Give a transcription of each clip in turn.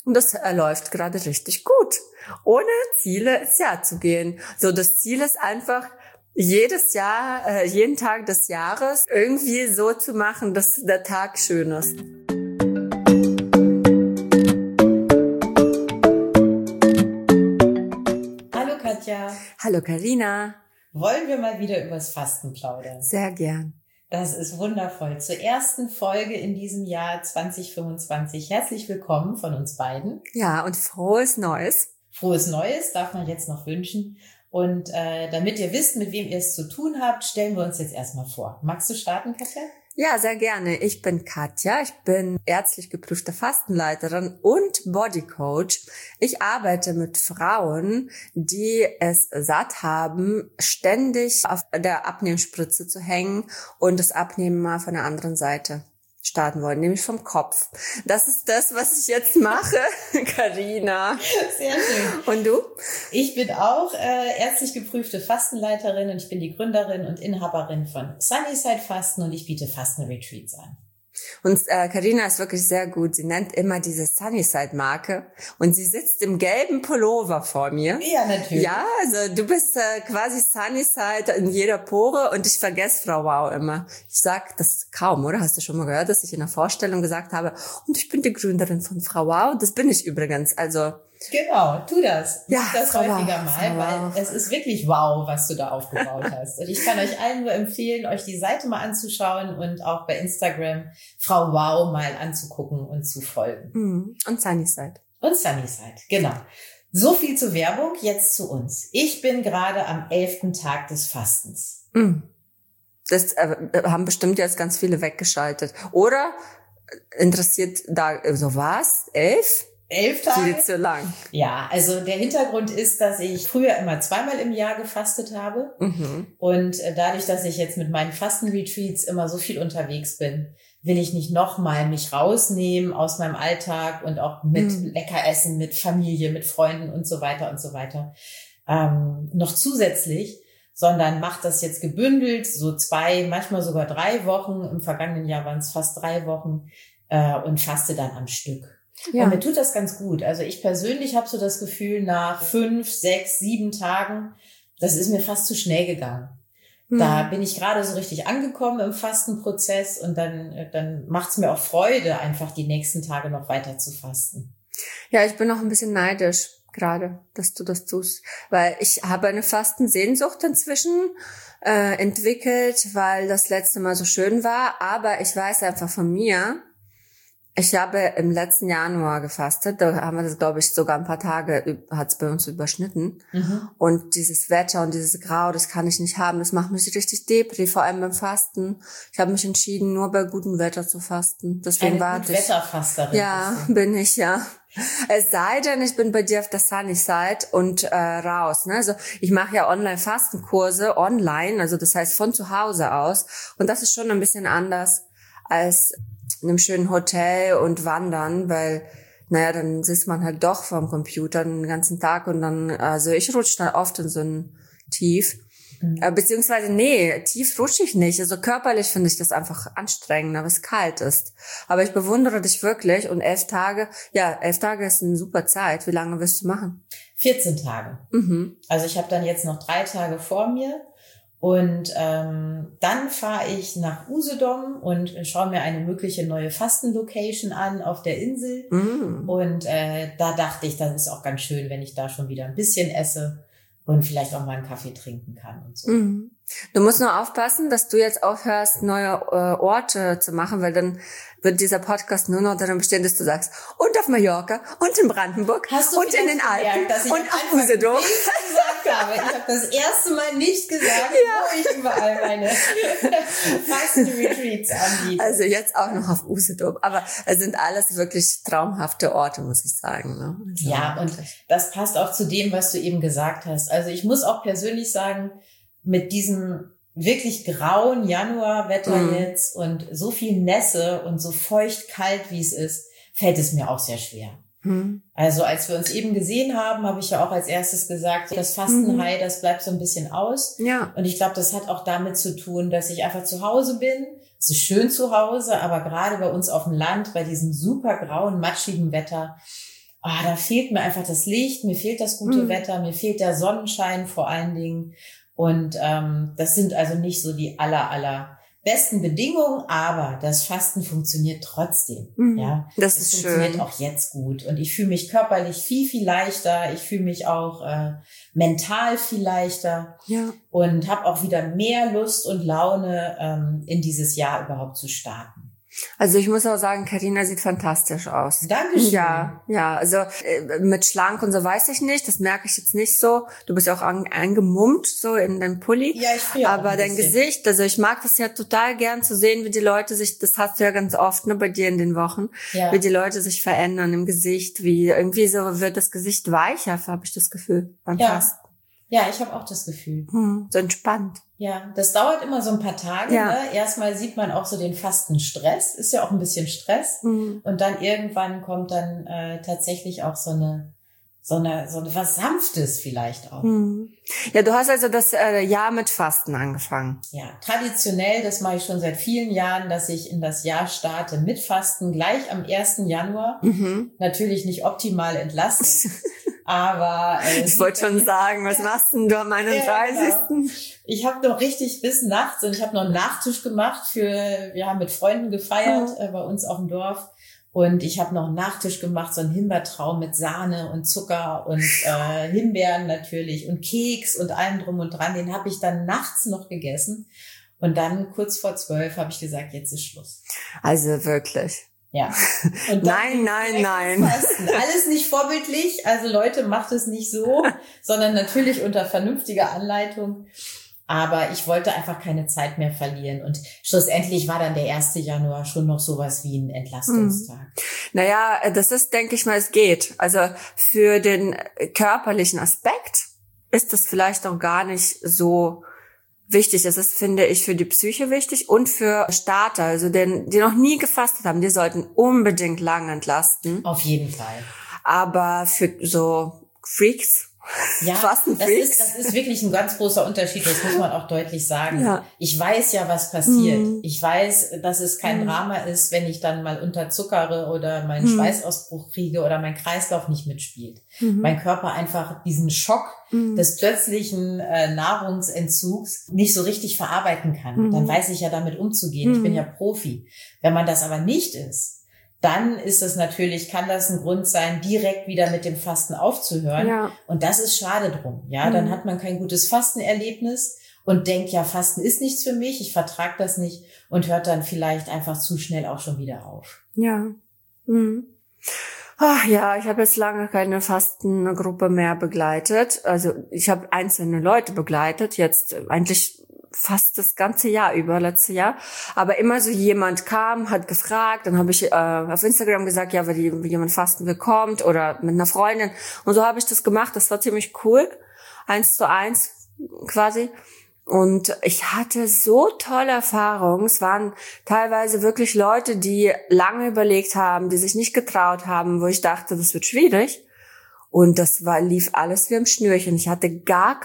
Und das läuft gerade richtig gut, ohne Ziele ins Jahr zu gehen. So, das Ziel ist einfach, jedes Jahr, jeden Tag des Jahres irgendwie so zu machen, dass der Tag schön ist. Hallo Katja. Hallo Carina. Wollen wir mal wieder übers Fasten plaudern? Sehr gern. Das ist wundervoll. Zur ersten Folge in diesem Jahr 2025. Herzlich willkommen von uns beiden. Ja, und frohes Neues. Frohes Neues darf man jetzt noch wünschen. Und damit ihr wisst, mit wem ihr es zu tun habt, stellen wir uns jetzt erstmal vor. Magst du starten, Katja? Ja, sehr gerne. Ich bin Katja. Ich bin ärztlich geprüfte Fastenleiterin und Bodycoach. Ich arbeite mit Frauen, die es satt haben, ständig auf der Abnehmspritze zu hängen und das Abnehmen mal von der anderen Seite starten wollen, nämlich vom Kopf. Das ist das, was ich jetzt mache, Carina. Sehr schön. Und du? Ich bin auch ärztlich geprüfte Fastenleiterin und ich bin die Gründerin und Inhaberin von Sunnyside Fasten und ich biete Fasten-Retreats an. Und Carina ist wirklich sehr gut. Sie nennt immer diese Sunnyside-Marke und sie sitzt im gelben Pullover vor mir. Ja, natürlich. Ja, also du bist quasi Sunnyside in jeder Pore und ich vergesse Frau Wow immer. Ich sag das kaum, oder? Hast du schon mal gehört, dass ich in der Vorstellung gesagt habe, und ich bin die Gründerin von Frau Wow? Das bin ich übrigens, also... Genau, tu das. Ja, mach das häufiger mal, wow. Weil es ist wirklich wow, was du da aufgebaut hast. Und ich kann euch allen nur empfehlen, euch die Seite mal anzuschauen und auch bei Instagram Frau Wow mal anzugucken und zu folgen. Und Sunnyside. Und Sunnyside, genau. So viel zur Werbung, jetzt zu uns. Ich bin gerade am 11. Tag des Fastens. Das haben bestimmt jetzt ganz viele weggeschaltet. Oder interessiert da so was? 11? 11 Tage? Viel zu lang. Ja, also der Hintergrund ist, dass ich früher immer 2-mal im Jahr gefastet habe. Und dadurch, dass ich jetzt mit meinen Fasten-Retreats immer so viel unterwegs bin, will ich nicht nochmal mich rausnehmen aus meinem Alltag und auch mit Leckeressen, mit Familie, mit Freunden und so weiter, noch zusätzlich, sondern mache das jetzt gebündelt, so 2, manchmal sogar 3 Wochen. Im vergangenen Jahr waren es fast 3 Wochen und faste dann am Stück. Ja. Und mir tut das ganz gut. Also ich persönlich habe so das Gefühl, nach 5, 6, 7 Tagen, das ist mir fast zu schnell gegangen. Da bin ich gerade so richtig angekommen im Fastenprozess und dann macht es mir auch Freude, einfach die nächsten Tage noch weiter zu fasten. Ja, ich bin noch ein bisschen neidisch gerade, dass du das tust, weil ich habe eine Fastensehnsucht inzwischen entwickelt, weil das letzte Mal so schön war, aber ich weiß einfach von mir, ich habe im letzten Januar gefastet, da haben wir das, glaube ich, sogar ein paar Tage, hat es bei uns überschnitten. Und dieses Wetter und dieses Grau, das kann ich nicht haben, das macht mich richtig depri, vor allem beim Fasten. Ich habe mich entschieden, nur bei gutem Wetter zu fasten. Deswegen warte ich. Wetterfasterin. Ja, bin ich, ja. Es sei denn, ich bin bei dir auf der Sunnyside und raus. Ne? Also ich mache ja Online-Fastenkurse, online, also das heißt von zu Hause aus. Und das ist schon ein bisschen anders als in einem schönen Hotel und wandern, weil, dann sitzt man halt doch vorm Computer den ganzen Tag und dann, also ich rutsche dann oft in so ein Tief. Beziehungsweise, tief rutsche ich nicht. Also körperlich finde ich das einfach anstrengend, weil es kalt ist. Aber ich bewundere dich wirklich und 11 Tage ist eine super Zeit. Wie lange wirst du machen? 14 Tage. Also ich habe dann jetzt noch 3 Tage vor mir. Und dann fahre ich nach Usedom und schaue mir eine mögliche neue Fastenlocation an auf der Insel. Und da dachte ich, das ist auch ganz schön, wenn ich da schon wieder ein bisschen esse und vielleicht auch mal einen Kaffee trinken kann und so. Du musst nur aufpassen, dass du jetzt aufhörst, neue Orte zu machen, weil dann wird dieser Podcast nur noch darin bestehen, dass du sagst, und auf Mallorca und in Brandenburg und in den Alpen und auf Usedom. Ich habe das erste Mal nicht gesagt, wo ich überall meine Fasten-Retreats anbiete. Also jetzt auch noch auf Usedom. Aber es sind alles wirklich traumhafte Orte, muss ich sagen. Ne? Also ja, und das passt auch zu dem, was du eben gesagt hast. Also ich muss auch persönlich sagen, mit diesem wirklich grauen Januarwetter jetzt und so viel Nässe und so feucht kalt, wie es ist, fällt es mir auch sehr schwer. Also als wir uns eben gesehen haben, habe ich ja auch als erstes gesagt, das Fastenhai, das bleibt so ein bisschen aus. Ja. Und ich glaube, das hat auch damit zu tun, dass ich einfach zu Hause bin. Es ist schön zu Hause, aber gerade bei uns auf dem Land, bei diesem super grauen, matschigen Wetter, da fehlt mir einfach das Licht, mir fehlt das gute Wetter, mir fehlt der Sonnenschein vor allen Dingen. Und das sind also nicht so die aller besten Bedingungen, aber das Fasten funktioniert trotzdem. Ja, das ist funktioniert schön. auch jetzt gut. Und ich fühle mich körperlich viel leichter. Ich fühle mich auch mental viel leichter. Ja. Und habe auch wieder mehr Lust und Laune, in dieses Jahr überhaupt zu starten. Also ich muss auch sagen, Carina sieht fantastisch aus. Dankeschön. Ja, also mit schlank und so weiß ich nicht, das merke ich jetzt nicht so. Du bist ja auch eingemummt so in deinem Pulli. Ja, ich friere auch aber ein dein bisschen. Gesicht, also ich mag das ja total gern zu sehen, wie die Leute sich, das hast du ja ganz oft, ne, bei dir in den Wochen, wie die Leute sich verändern im Gesicht, wie irgendwie so wird das Gesicht weicher, habe ich das Gefühl beim Fasten. Ja, ich habe auch das Gefühl. So entspannt. Ja, das dauert immer so ein paar Tage. Ja. Ne? Erstmal sieht man auch so den Fastenstress, ist ja auch ein bisschen Stress. Und dann irgendwann kommt dann tatsächlich auch so eine was Sanftes vielleicht auch. Ja, du hast also das Jahr mit Fasten angefangen. Ja, traditionell, das mache ich schon seit vielen Jahren, dass ich in das Jahr starte mit Fasten, gleich am 1. Januar. Natürlich nicht optimal entlasten, aber... ich wollte schon sagen, was machst denn du am 31.? Ja, genau. Ich habe noch richtig bis nachts und ich habe noch einen Nachtisch gemacht wir haben mit Freunden gefeiert bei uns auf dem Dorf. Und ich habe noch einen Nachtisch gemacht, so einen Himbeertraum mit Sahne und Zucker und Himbeeren natürlich und Keks und allem drum und dran. Den habe ich dann nachts noch gegessen. Und dann kurz vor 12 habe ich gesagt, jetzt ist Schluss. Also wirklich. Ja. Und nein. Fasten. Alles nicht vorbildlich. Also Leute, macht es nicht so, sondern natürlich unter vernünftiger Anleitung. Aber ich wollte einfach keine Zeit mehr verlieren. Und schlussendlich war dann der 1. Januar schon noch sowas wie ein Entlastungstag. Naja, das ist, denke ich mal, es geht. Also für den körperlichen Aspekt ist das vielleicht auch gar nicht so wichtig. Das ist, finde ich, für die Psyche wichtig und für Starter, also die noch nie gefastet haben, die sollten unbedingt lang entlasten. Auf jeden Fall. Aber für so Freaks, ja, das ist wirklich ein ganz großer Unterschied, das muss man auch deutlich sagen. Ja. Ich weiß ja, was passiert. Ich weiß, dass es kein Drama ist, wenn ich dann mal unterzuckere oder meinen Schweißausbruch kriege oder mein Kreislauf nicht mitspielt. Mein Körper einfach diesen Schock des plötzlichen Nahrungsentzugs nicht so richtig verarbeiten kann. Dann weiß ich ja damit umzugehen. Ich bin ja Profi. Wenn man das aber nicht ist, dann ist es natürlich, kann das ein Grund sein, direkt wieder mit dem Fasten aufzuhören. Ja. Und das ist schade drum. Ja, dann hat man kein gutes Fastenerlebnis und denkt, ja, Fasten ist nichts für mich, ich vertrage das nicht und hört dann vielleicht einfach zu schnell auch schon wieder auf. Ja. Ach ja, ich habe jetzt lange keine Fastengruppe mehr begleitet. Also ich habe einzelne Leute begleitet, jetzt eigentlich fast das ganze Jahr über, letztes Jahr. Aber immer so jemand kam, hat gefragt, dann habe ich auf Instagram gesagt, ja, wenn jemand fasten will, kommt oder mit einer Freundin. Und so habe ich das gemacht. Das war ziemlich cool. 1:1 quasi. Und ich hatte so tolle Erfahrungen. Es waren teilweise wirklich Leute, die lange überlegt haben, die sich nicht getraut haben, wo ich dachte, das wird schwierig. Und das lief alles wie am Schnürchen. Ich hatte gar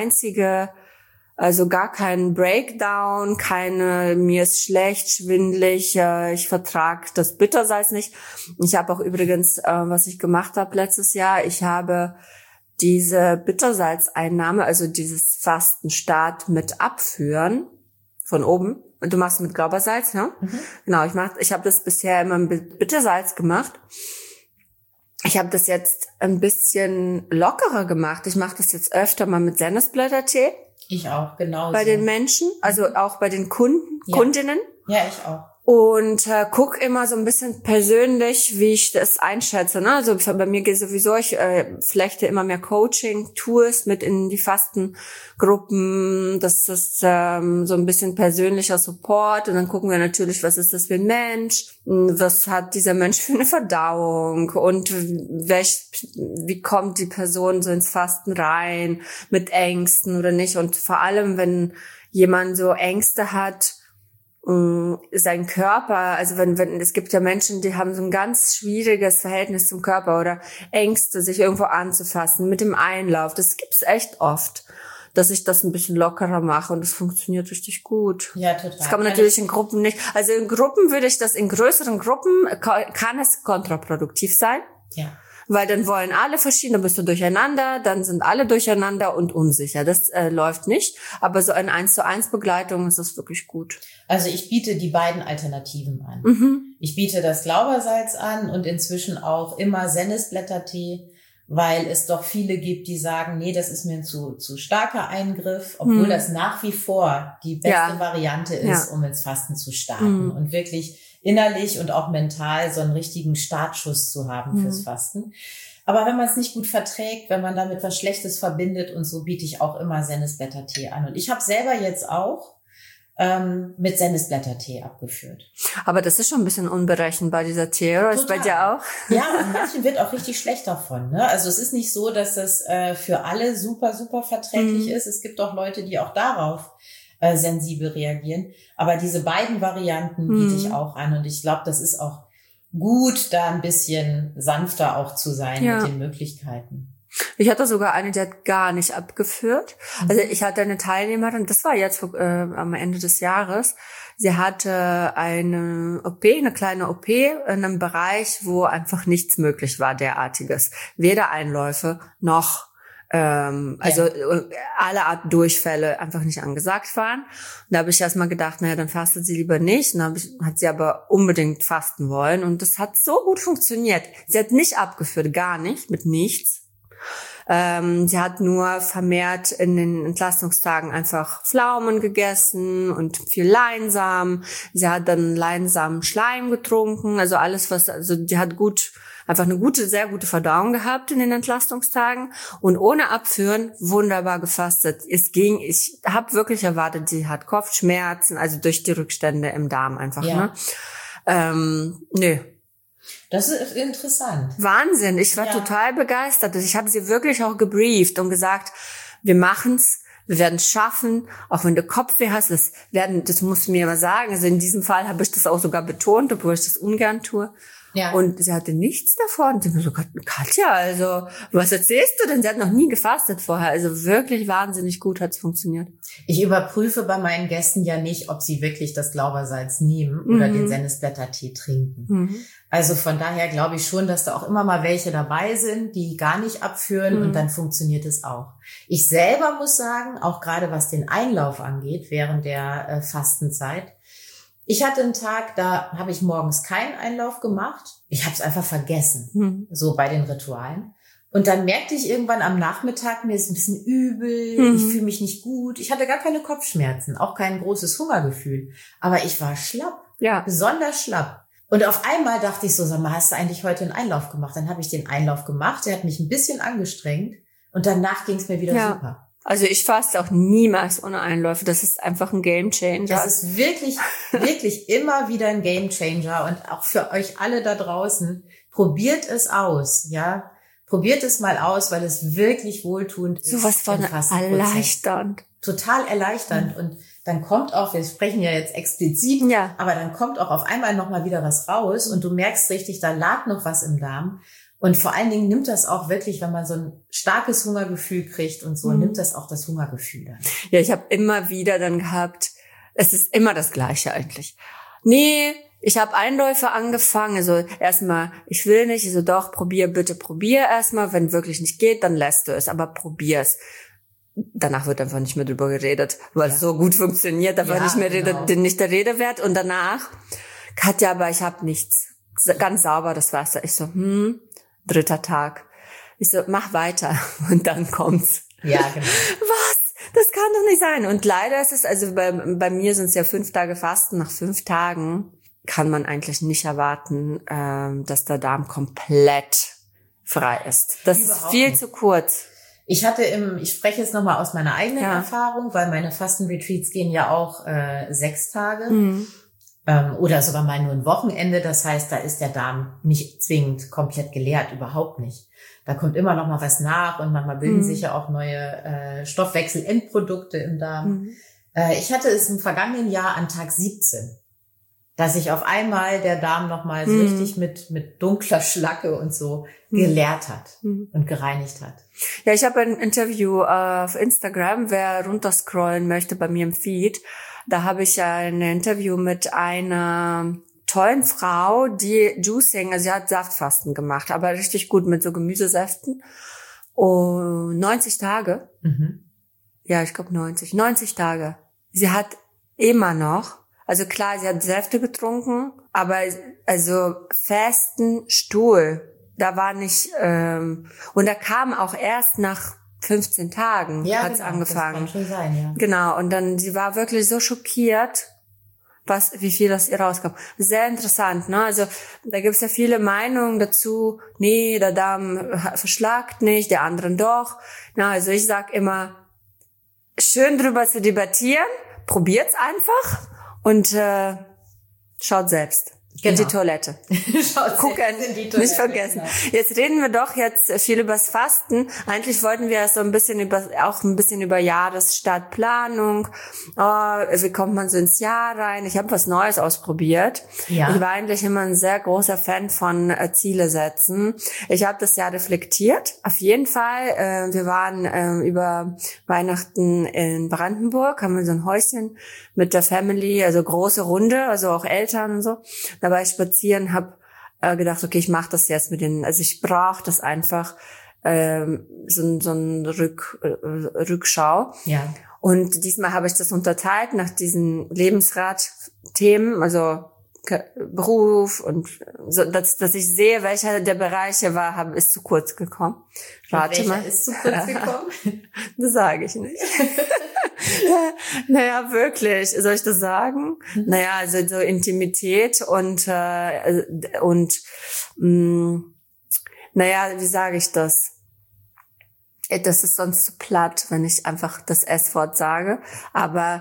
keinen Breakdown, mir ist schlecht, schwindelig, ich vertrag das Bittersalz nicht. Ich habe auch übrigens, was ich gemacht habe letztes Jahr, ich habe diese Bittersalzeinnahme, also dieses Fastenstart mit Abführen von oben. Und du machst mit Glaubersalz, ne? Genau, ich habe das bisher immer mit Bittersalz gemacht. Ich habe das jetzt ein bisschen lockerer gemacht. Ich mache das jetzt öfter mal mit Sennisblättertee. Ich auch, genau. Bei den Menschen, also auch bei den Kundinnen. Ja, ich auch. Und guck immer so ein bisschen persönlich, wie ich das einschätze. Ne? Also bei mir geht sowieso, ich flechte immer mehr Coaching-Tools mit in die Fastengruppen. Das ist so ein bisschen persönlicher Support. Und dann gucken wir natürlich, was ist das für ein Mensch? Was hat dieser Mensch für eine Verdauung? Und wie kommt die Person so ins Fasten rein? Mit Ängsten oder nicht? Und vor allem, wenn jemand so Ängste hat, sein Körper, also wenn es gibt ja Menschen, die haben so ein ganz schwieriges Verhältnis zum Körper oder Ängste, sich irgendwo anzufassen mit dem Einlauf. Das gibt's echt oft, dass ich das ein bisschen lockerer mache und das funktioniert richtig gut. Ja, total. Das kann man natürlich in Gruppen nicht. Also in Gruppen in größeren Gruppen kann es kontraproduktiv sein. Ja. Weil dann wollen alle verschiedene, bist du durcheinander, dann sind alle durcheinander und unsicher. Das läuft nicht. Aber so eine 1:1 Begleitung ist das wirklich gut. Also ich biete die beiden Alternativen an. Ich biete das Glaubersalz an und inzwischen auch immer Sennisblättertee, weil es doch viele gibt, die sagen, nee, das ist mir ein zu starker Eingriff, obwohl das nach wie vor die beste Variante ist, um ins Fasten zu starten und wirklich innerlich und auch mental so einen richtigen Startschuss zu haben fürs Fasten. Aber wenn man es nicht gut verträgt, wenn man damit was Schlechtes verbindet und so, biete ich auch immer Sennisblättertee an. Und ich habe selber jetzt auch mit Sennisblättertee abgeführt. Aber das ist schon ein bisschen unberechenbar, dieser Tee, oder? Ist bei dir auch? Ja, und manchen wird auch richtig schlecht davon. Ne? Also es ist nicht so, dass das für alle super, super verträglich ist. Es gibt auch Leute, die auch darauf sensibel reagieren. Aber diese beiden Varianten biete ich auch an. Und ich glaube, das ist auch gut, da ein bisschen sanfter auch zu sein mit den Möglichkeiten. Ich hatte sogar eine, die hat gar nicht abgeführt. Also ich hatte eine Teilnehmerin, das war jetzt am Ende des Jahres. Sie hatte eine OP, eine kleine OP in einem Bereich, wo einfach nichts möglich war, derartiges. Weder Einläufe noch alle Art Durchfälle einfach nicht angesagt waren. Und da habe ich erstmal gedacht, naja, dann fastet sie lieber nicht. Und dann hat sie aber unbedingt fasten wollen. Und das hat so gut funktioniert. Sie hat nicht abgeführt, gar nicht, mit nichts. Sie hat nur vermehrt in den Entlastungstagen einfach Pflaumen gegessen und viel Leinsamen. Sie hat dann Leinsamen Schleim getrunken, also alles die hat einfach eine sehr gute Verdauung gehabt in den Entlastungstagen und ohne Abführen wunderbar gefastet. Ich habe wirklich erwartet, sie hat Kopfschmerzen, also durch die Rückstände im Darm einfach, ne? Nö. Das ist interessant. Wahnsinn, ich war total begeistert. Ich habe sie wirklich auch gebrieft und gesagt, wir machen's, wir werden es schaffen, auch wenn du Kopfweh hast, das musst du mir immer sagen. Also in diesem Fall habe ich das auch sogar betont, obwohl ich das ungern tue. Ja. Und sie hatte nichts davon. Und ich habe so, Katja, also was erzählst du denn? Sie hat noch nie gefastet vorher. Also wirklich wahnsinnig gut hat's funktioniert. Ich überprüfe bei meinen Gästen ja nicht, ob sie wirklich das Glaubersalz nehmen oder den Sennisblättertee trinken. Also von daher glaube ich schon, dass da auch immer mal welche dabei sind, die gar nicht abführen und dann funktioniert es auch. Ich selber muss sagen, auch gerade was den Einlauf angeht, während der Fastenzeit, ich hatte einen Tag, da habe ich morgens keinen Einlauf gemacht. Ich habe es einfach vergessen, so bei den Ritualen. Und dann merkte ich irgendwann am Nachmittag, mir ist ein bisschen übel, ich fühle mich nicht gut. Ich hatte gar keine Kopfschmerzen, auch kein großes Hungergefühl. Aber ich war schlapp, besonders schlapp. Und auf einmal dachte ich so, sag mal, hast du eigentlich heute einen Einlauf gemacht? Dann habe ich den Einlauf gemacht, der hat mich ein bisschen angestrengt und danach ging es mir wieder super. Also ich faste auch niemals ohne Einläufe. Das ist einfach ein Gamechanger. Das ist wirklich, wirklich immer wieder ein Gamechanger. Und auch für euch alle da draußen, probiert es aus, ja. Probiert es mal aus, weil es wirklich wohltuend ist. Sowas von erleichternd. Total erleichternd. Und dann kommt auch, wir sprechen ja jetzt explizit, aber dann kommt auch auf einmal nochmal wieder was raus und du merkst richtig, da lag noch was im Darm. Und vor allen Dingen nimmt das auch wirklich, wenn man so ein starkes Hungergefühl kriegt und so, nimmt das auch das Hungergefühl dann. Ja, ich habe immer wieder dann gehabt, es ist immer das Gleiche eigentlich. Nee, ich habe Einläufe angefangen, also erstmal, ich will nicht, also doch, probier erstmal, wenn wirklich nicht geht, dann lässt du es, aber probier's. Danach wird einfach nicht mehr drüber geredet, weil es so gut funktioniert, aber nicht mehr nicht der Rede wert. Und danach, Katja, aber ich habe nichts, ganz sauber das Wasser. Ich so, 3. Tag. Ich so, mach weiter. Und dann kommt's. Ja, genau. Was? Das kann doch nicht sein. Und leider ist es, also bei mir sind es ja 5 Tage Fasten. Nach 5 Tagen kann man eigentlich nicht erwarten, dass der Darm komplett frei ist. Das ist viel zu kurz. Ich spreche jetzt nochmal aus meiner eigenen Erfahrung, weil meine Fastenretreats gehen ja auch 6 Tage. Oder sogar mal nur ein Wochenende. Das heißt, da ist der Darm nicht zwingend komplett geleert, überhaupt nicht. Da kommt immer noch mal was nach und manchmal bilden sich ja auch neue Stoffwechselendprodukte im Darm. Ich hatte es im vergangenen Jahr an Tag 17, dass sich auf einmal der Darm noch mal so richtig mit dunkler Schlacke und so geleert hat und gereinigt hat. Ja, ich habe ein Interview auf Instagram, wer runterscrollen möchte bei mir im Feed. Da habe ich ein Interview mit einer tollen Frau, die Juicing, also sie hat Saftfasten gemacht, aber richtig gut mit so Gemüsesäften. Und 90 Tage. Ja, ich glaube 90 Tage. Sie hat immer noch, also klar, sie hat Säfte getrunken, aber also festen Stuhl, da war nicht, und da kam auch erst nach 15 Tagen hat's angefangen. Das kann schon sein, ja. Genau, und dann, sie war wirklich so schockiert, wie viel aus ihr rauskam. Sehr interessant, ne? Also, da gibt's ja viele Meinungen dazu. Nee, der Darm verschlagt nicht, der anderen doch. Na, also ich sag immer, schön drüber zu debattieren, probiert's einfach und schaut selbst. In die Toilette. Gucken, nicht vergessen. Genau. Jetzt reden wir doch jetzt viel übers Fasten. Eigentlich wollten wir so ein bisschen über Jahresstartplanung. Wie kommt man so ins Jahr rein? Ich habe was Neues ausprobiert. Ja. Ich war eigentlich immer ein sehr großer Fan von Ziele setzen. Ich habe das Jahr reflektiert. Auf jeden Fall. Wir waren über Weihnachten in Brandenburg, haben wir so ein Häuschen mit der Family, also große Runde, also auch Eltern und so. Da war ich spazieren, habe gedacht, okay, ich mache das jetzt also ich brauche das einfach, so ein Rückschau. Ja. Und diesmal habe ich das unterteilt nach diesen Lebensrat-Themen, also Beruf und so, dass ich sehe, welcher der Bereiche ist zu kurz gekommen. Rate mal. Welcher ist zu kurz gekommen? Das sage ich nicht. Naja, wirklich. Soll ich das sagen? Naja, also so Intimität und naja, wie sage ich das? Das ist sonst zu platt, wenn ich einfach das S-Wort sage. Aber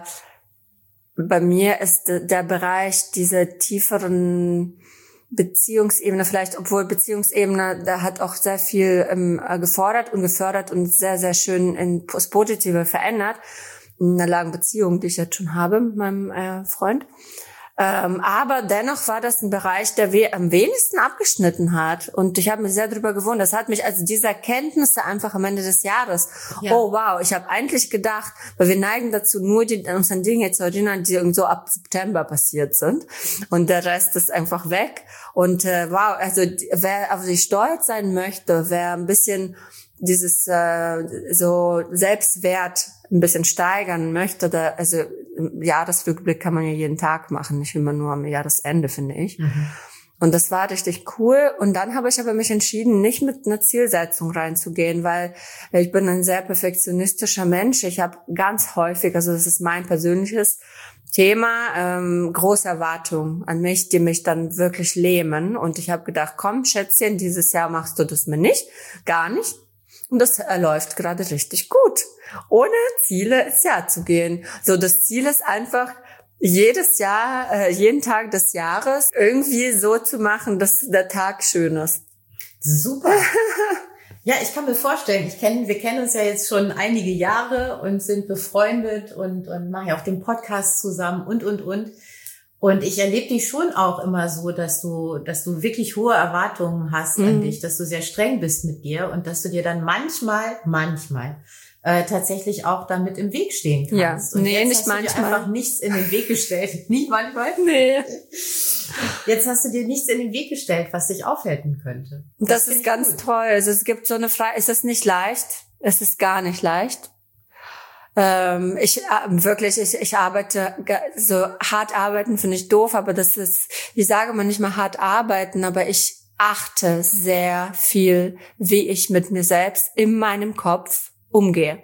bei mir ist der Bereich dieser tieferen Beziehungsebene, vielleicht, obwohl Beziehungsebene, da hat auch sehr viel gefordert und gefördert und sehr, sehr schön ins Positive verändert. In einer langen Beziehung, die ich jetzt schon habe mit meinem Freund. Aber dennoch war das ein Bereich, der am wenigsten abgeschnitten hat. Und ich habe mich sehr darüber gewundert. Das hat mich, also diese Erkenntnisse einfach am Ende des Jahres. Ja. Oh wow, ich habe eigentlich gedacht, weil wir neigen dazu, nur uns an Dinge zu erinnern, die irgendwo ab September passiert sind. Und der Rest ist einfach weg. Und wow, also wer auf sich stolz sein möchte, wer ein bisschen dieses so Selbstwert ein bisschen steigern möchte, also Jahresrückblick kann man ja jeden Tag machen, nicht immer nur am Jahresende, finde ich. Und das war richtig cool. Und dann habe ich aber mich entschieden, nicht mit einer Zielsetzung reinzugehen, weil ich bin ein sehr perfektionistischer Mensch. Ich habe ganz häufig, also das ist mein persönliches Thema, große Erwartungen an mich, die mich dann wirklich lähmen. Und ich habe gedacht, komm, Schätzchen, dieses Jahr machst du das mir nicht, gar nicht. Und das läuft gerade richtig gut, ohne Ziele ins Jahr zu gehen. So, das Ziel ist einfach, jedes Jahr, jeden Tag des Jahres irgendwie so zu machen, dass der Tag schön ist. Super. Ja, ich kann mir vorstellen, wir kennen uns ja jetzt schon einige Jahre und sind befreundet und machen ja auch den Podcast zusammen und. Und ich erlebe dich schon auch immer so, dass du wirklich hohe Erwartungen hast an dich, dass du sehr streng bist mit dir und dass du dir dann manchmal tatsächlich auch damit im Weg stehen kannst. Ja, und nee, jetzt nicht hast manchmal. Du dir einfach nichts in den Weg gestellt. Nicht manchmal? Nee. Jetzt hast du dir nichts in den Weg gestellt, was dich aufhalten könnte. Das ist ganz toll. Also es gibt so eine Frage, es ist nicht leicht. Es ist gar nicht leicht. Ich arbeite, so hart arbeiten finde ich doof, aber das ist, ich sage mal nicht mal hart arbeiten, aber ich achte sehr viel, wie ich mit mir selbst in meinem Kopf umgehe.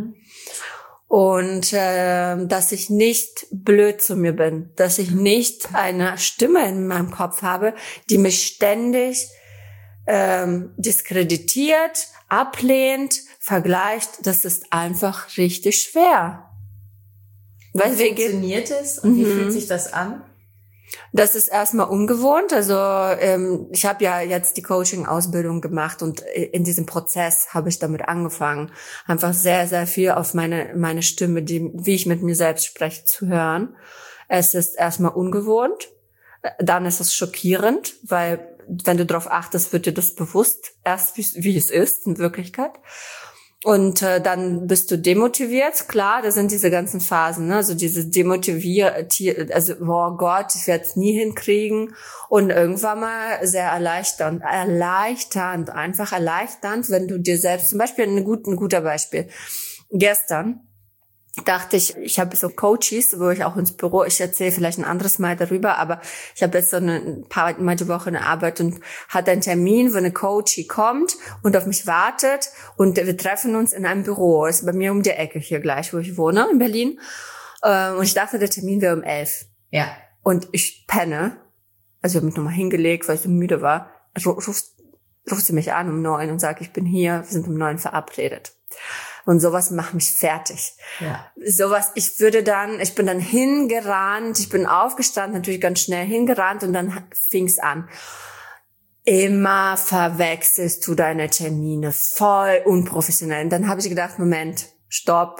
Und dass ich nicht blöd zu mir bin, dass ich nicht eine Stimme in meinem Kopf habe, die mich ständig diskreditiert, ablehnt, vergleicht. Das ist einfach richtig schwer. Wie funktioniert es und wie fühlt sich das an? Das ist erstmal ungewohnt. Also ich habe ja jetzt die Coaching-Ausbildung gemacht und in diesem Prozess habe ich damit angefangen, einfach sehr, sehr viel auf meine Stimme, wie ich mit mir selbst spreche, zu hören. Es ist erstmal ungewohnt. Dann ist es schockierend, weil wenn du darauf achtest, wird dir das bewusst, erst wie es ist in Wirklichkeit. Und dann bist du demotiviert, klar, das sind diese ganzen Phasen, ne? Also diese also oh Gott, ich werde es nie hinkriegen. Und irgendwann mal sehr erleichternd, einfach erleichternd, wenn du dir selbst, zum Beispiel ein guter Beispiel. Gestern dachte ich habe so Coaches, wo ich auch ins Büro, ich erzähle vielleicht ein anderes Mal darüber, aber ich habe jetzt so ein paar Mal die Woche eine Arbeit und hatte einen Termin, wo eine Coachie kommt und auf mich wartet und wir treffen uns in einem Büro. Das ist bei mir um die Ecke hier gleich, wo ich wohne, in Berlin. Und ich dachte, der Termin wäre um 11. Ja. Und ich penne. Also ich habe mich nochmal hingelegt, weil ich so müde war. Ruft sie mich an um 9 und sagt, ich bin hier, wir sind um 9 verabredet. Und sowas macht mich fertig. Ja. Ich bin dann hingerannt, ich bin aufgestanden, natürlich ganz schnell hingerannt und dann fing's an. Immer verwechselst du deine Termine, voll unprofessionell. Und dann habe ich gedacht, Moment, stopp.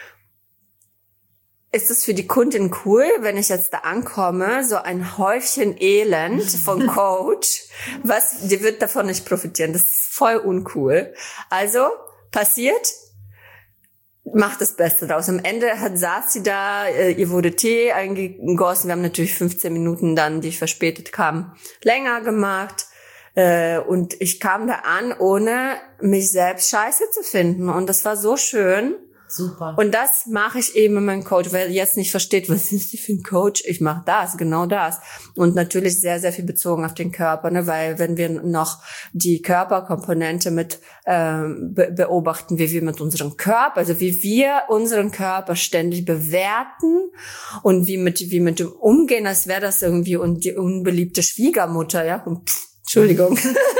Ist es für die Kundin cool, wenn ich jetzt da ankomme, so ein Häufchen Elend von Coach, die wird davon nicht profitieren. Das ist voll uncool. Also, passiert, macht das Beste draus. Am Ende saß sie da, ihr wurde Tee eingegossen. Wir haben natürlich 15 Minuten dann, die ich verspätet kam, länger gemacht. Und ich kam da an, ohne mich selbst scheiße zu finden. Und das war so schön. Super. Und das mache ich eben mit meinem Coach, wer jetzt nicht versteht, was ist die für ein Coach? Ich mache das, genau das. Und natürlich sehr, sehr viel bezogen auf den Körper, ne? Weil wenn wir noch die Körperkomponente mit beobachten, wie wir mit unserem Körper, also wie wir unseren Körper ständig bewerten und wie mit dem umgehen, als wäre das irgendwie die unbeliebte Schwiegermutter, ja. Entschuldigung.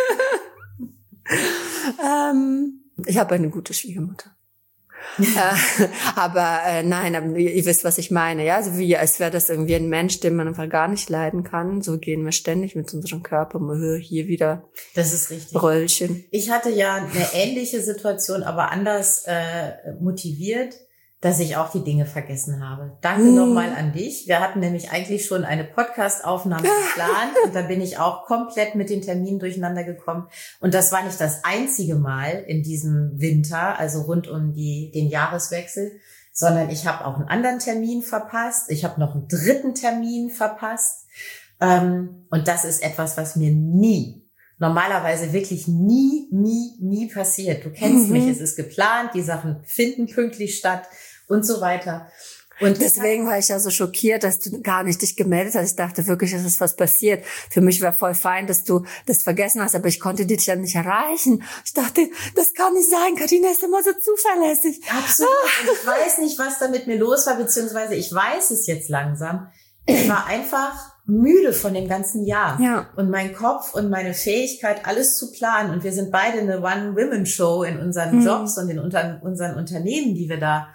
Ich habe eine gute Schwiegermutter. Nein, aber ihr wisst, was ich meine, ja, also als wäre das irgendwie ein Mensch, den man einfach gar nicht leiden kann. So gehen wir ständig mit unserem Körper, hier wieder. Das ist richtig. Röllchen. Ich hatte ja eine ähnliche Situation, aber anders motiviert, dass ich auch die Dinge vergessen habe. Danke nochmal an dich. Wir hatten nämlich eigentlich schon eine Podcast-Aufnahme geplant und da bin ich auch komplett mit den Terminen durcheinander gekommen. Und das war nicht das einzige Mal in diesem Winter, also rund um den Jahreswechsel, sondern ich habe auch einen anderen Termin verpasst. Ich habe noch einen dritten Termin verpasst. Und das ist etwas, was mir normalerweise wirklich nie passiert. Du kennst mich, es ist geplant, die Sachen finden pünktlich statt und so weiter. Und deswegen war ich ja so schockiert, dass du gar nicht dich gemeldet hast. Ich dachte wirklich, es ist was passiert. Für mich war voll fein, dass du das vergessen hast, aber ich konnte dich ja nicht erreichen. Ich dachte, das kann nicht sein. Carina ist immer so zuverlässig. Absolut. Und ich weiß nicht, was da mit mir los war, beziehungsweise ich weiß es jetzt langsam. Ich war einfach müde von dem ganzen Jahr. Ja. Und mein Kopf und meine Fähigkeit, alles zu planen. Und wir sind beide eine One-Women-Show in unseren Jobs und in unseren Unternehmen, die wir da,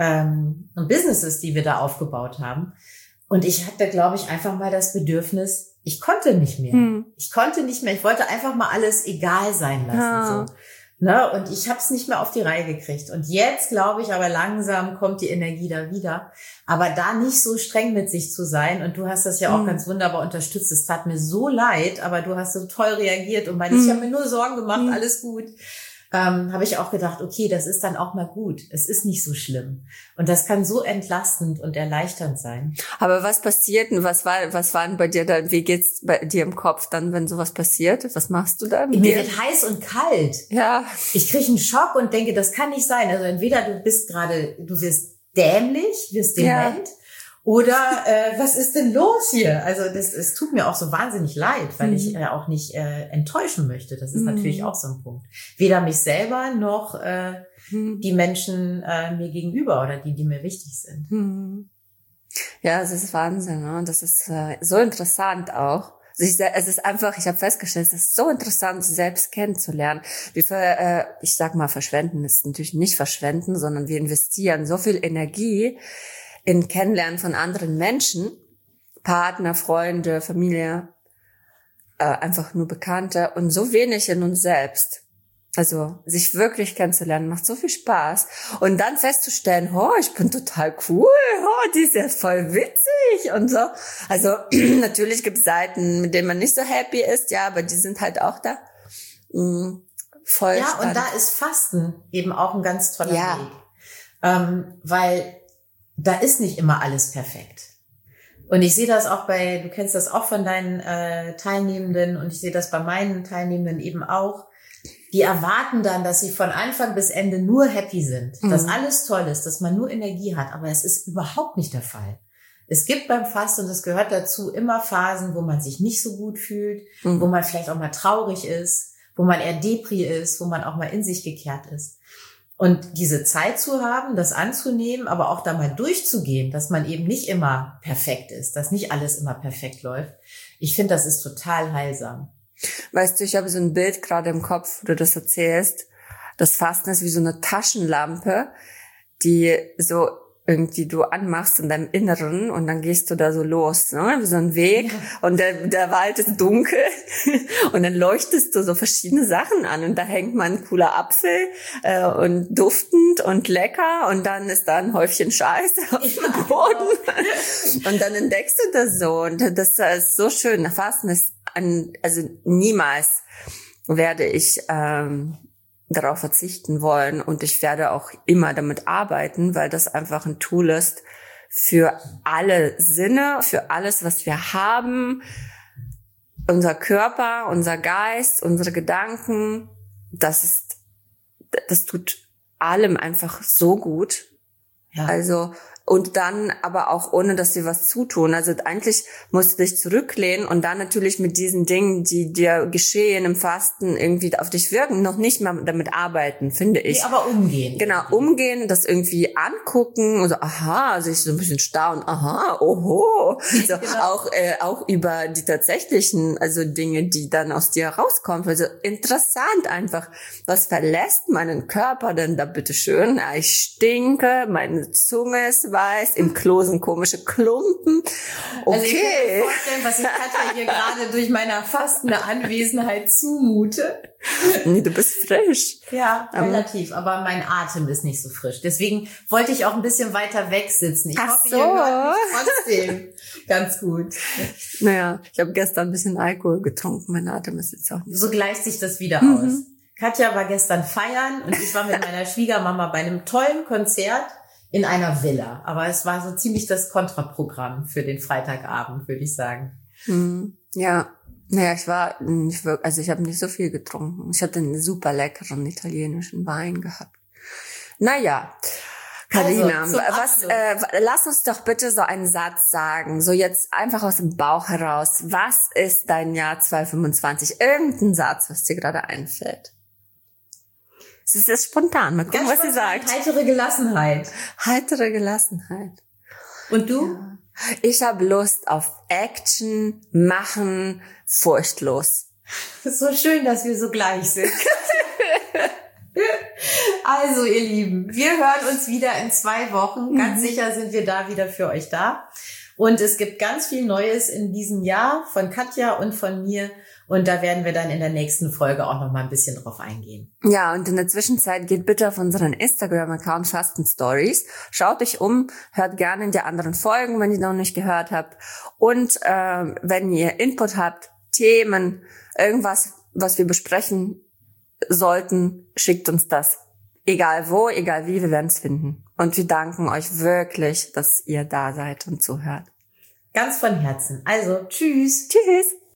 und Businesses, die wir da aufgebaut haben. Und ich hatte, glaube ich, einfach mal das Bedürfnis, ich konnte nicht mehr. Ich wollte einfach mal alles egal sein lassen. Ja. So. Ne? Und ich habe es nicht mehr auf die Reihe gekriegt. Und jetzt, glaube ich, aber langsam kommt die Energie da wieder. Aber da nicht so streng mit sich zu sein. Und du hast das ja auch ganz wunderbar unterstützt. Es tat mir so leid, aber du hast so toll reagiert und meinte, ich habe mir nur Sorgen gemacht, alles gut. Habe ich auch gedacht, okay, das ist dann auch mal gut. Es ist nicht so schlimm. Und das kann so entlastend und erleichternd sein. Aber was passiert denn? Was war denn bei dir dann? Wie geht's bei dir im Kopf dann, wenn sowas passiert? Was machst du dann? Mir wird heiß und kalt. Ja. Ich kriege einen Schock und denke, das kann nicht sein. Also entweder du wirst dämlich, wirst dement. Ja. Oder was ist denn los hier? Also es tut mir auch so wahnsinnig leid, weil ich auch nicht enttäuschen möchte. Das ist natürlich auch so ein Punkt. Weder mich selber noch die Menschen mir gegenüber oder die mir wichtig sind. Ja, es ist Wahnsinn, ne? Das ist so interessant auch. Es ist einfach, ich habe festgestellt, es ist so interessant, sich selbst kennenzulernen. Ich sag mal, verschwenden ist natürlich nicht verschwenden, sondern wir investieren so viel Energie in Kennenlernen von anderen Menschen, Partner, Freunde, Familie, einfach nur Bekannte und so wenig in uns selbst. Also sich wirklich kennenzulernen macht so viel Spaß und dann festzustellen, ich bin total cool, die ist ja voll witzig und so. Also natürlich gibt es Seiten, mit denen man nicht so happy ist, ja, aber die sind halt auch da. Voll ja, spannend. und da ist Fasten eben auch ein ganz toller Weg. Weil da ist nicht immer alles perfekt. Und ich sehe das auch du kennst das auch von deinen Teilnehmenden und ich sehe das bei meinen Teilnehmenden eben auch. Die erwarten dann, dass sie von Anfang bis Ende nur happy sind, dass alles toll ist, dass man nur Energie hat, aber es ist überhaupt nicht der Fall. Es gibt beim Fasten, und das gehört dazu, immer Phasen, wo man sich nicht so gut fühlt, wo man vielleicht auch mal traurig ist, wo man eher Depri ist, wo man auch mal in sich gekehrt ist. Und diese Zeit zu haben, das anzunehmen, aber auch da mal durchzugehen, dass man eben nicht immer perfekt ist, dass nicht alles immer perfekt läuft. Ich finde, das ist total heilsam. Weißt du, ich habe so ein Bild gerade im Kopf, wo du das erzählst. Das Fasten ist wie so eine Taschenlampe, die so irgendwie du anmachst in deinem Inneren und dann gehst du da so los, ne? Wie so ein Weg und der Wald ist dunkel und dann leuchtest du so verschiedene Sachen an und da hängt mal ein cooler Apfel und duftend und lecker und dann ist da ein Häufchen Scheiße auf dem Boden und dann entdeckst du das so und das ist so schön. Fasten ist also niemals werde ich darauf verzichten wollen und ich werde auch immer damit arbeiten, weil das einfach ein Tool ist für alle Sinne, für alles, was wir haben, unser Körper, unser Geist, unsere Gedanken, das tut allem einfach so gut. Ja. Also und dann aber auch ohne, dass sie was zutun. Also eigentlich musst du dich zurücklehnen und dann natürlich mit diesen Dingen, die dir geschehen im Fasten, irgendwie auf dich wirken, noch nicht mal damit arbeiten, finde ich. Nee, aber umgehen. Genau, umgehen, das irgendwie angucken und so, aha, sich so ein bisschen staunen, aha, oho. So, genau. Auch über die tatsächlichen, also Dinge, die dann aus dir rauskommen. Also interessant einfach. Was verlässt meinen Körper denn da bitteschön? Ja, ich stinke, meine Zunge ist weiß, im Klo sind komische Klumpen. Okay. Also ich kann mir vorstellen, was ich Katja hier gerade durch meine fastende Anwesenheit zumute. Nee, du bist frisch. Ja, relativ, aber mein Atem ist nicht so frisch. Deswegen wollte ich auch ein bisschen weiter weg sitzen. Ich hoffe, ihr hört mich trotzdem ganz gut. Naja, ich habe gestern ein bisschen Alkohol getrunken. Mein Atem ist jetzt auch nicht so gleicht sich das wieder aus. Katja war gestern feiern und ich war mit meiner Schwiegermama bei einem tollen Konzert in einer Villa. Aber es war so ziemlich das Kontraprogramm für den Freitagabend, würde ich sagen. Ja. Naja, ich habe nicht so viel getrunken. Ich hatte einen super leckeren italienischen Wein gehabt. Naja, Carina, also, lass uns doch bitte so einen Satz sagen. So jetzt einfach aus dem Bauch heraus. Was ist dein Jahr 2025? Irgendein Satz, was dir gerade einfällt. Es ist jetzt spontan. Mal gucken, was sie sagt. Heitere Gelassenheit. Heitere Gelassenheit. Und du? Ja. Ich habe Lust auf Action, machen, furchtlos. So schön, dass wir so gleich sind. Also, ihr Lieben, wir hören uns wieder in 2 Wochen. Ganz sicher sind wir da wieder für euch da. Und es gibt ganz viel Neues in diesem Jahr von Katja und von mir. Und da werden wir dann in der nächsten Folge auch noch mal ein bisschen drauf eingehen. Ja, und in der Zwischenzeit geht bitte auf unseren Instagram-Account Fasten Stories. Schaut euch um, hört gerne in die anderen Folgen, wenn ihr noch nicht gehört habt. Und wenn ihr Input habt, Themen, irgendwas, was wir besprechen sollten, schickt uns das. Egal wo, egal wie, wir werden es finden. Und wir danken euch wirklich, dass ihr da seid und zuhört. Ganz von Herzen. Also, tschüss. Tschüss.